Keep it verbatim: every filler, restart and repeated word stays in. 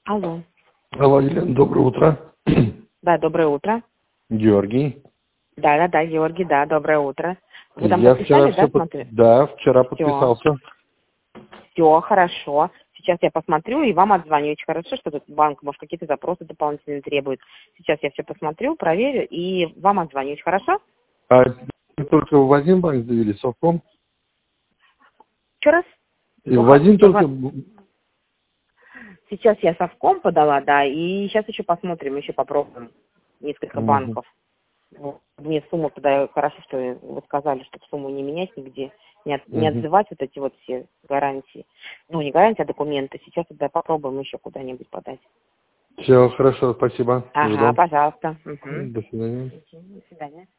Алло. Алло, Елена, доброе утро. Да, доброе утро. Георгий. Да, да, да, Георгий, да, доброе утро. Вы там Я вчера подписали, все да, под... смотрю? Да, вчера Все, подписался. все, хорошо. Сейчас я посмотрю и вам отзвонюсь. Хорошо, что тут банк, может, какие-то запросы дополнительные требует. Сейчас я все посмотрю, проверю и вам отзвонюсь. Хорошо? А вы только в один банк завели, Совком? Еще раз? И в Плохо. один только... Сейчас я совком подала, да, и сейчас еще посмотрим, еще попробуем несколько Мгм. банков. Вот. Мне сумму тогда, хорошо, что вы сказали, чтобы сумму не менять нигде, не, от- не Мгм. отзывать вот эти вот все гарантии. Ну, не гарантии, а документы. Сейчас тогда попробуем еще куда-нибудь подать. Все, хорошо, спасибо. Ага, Жду. пожалуйста. Угу. До свидания. До свидания.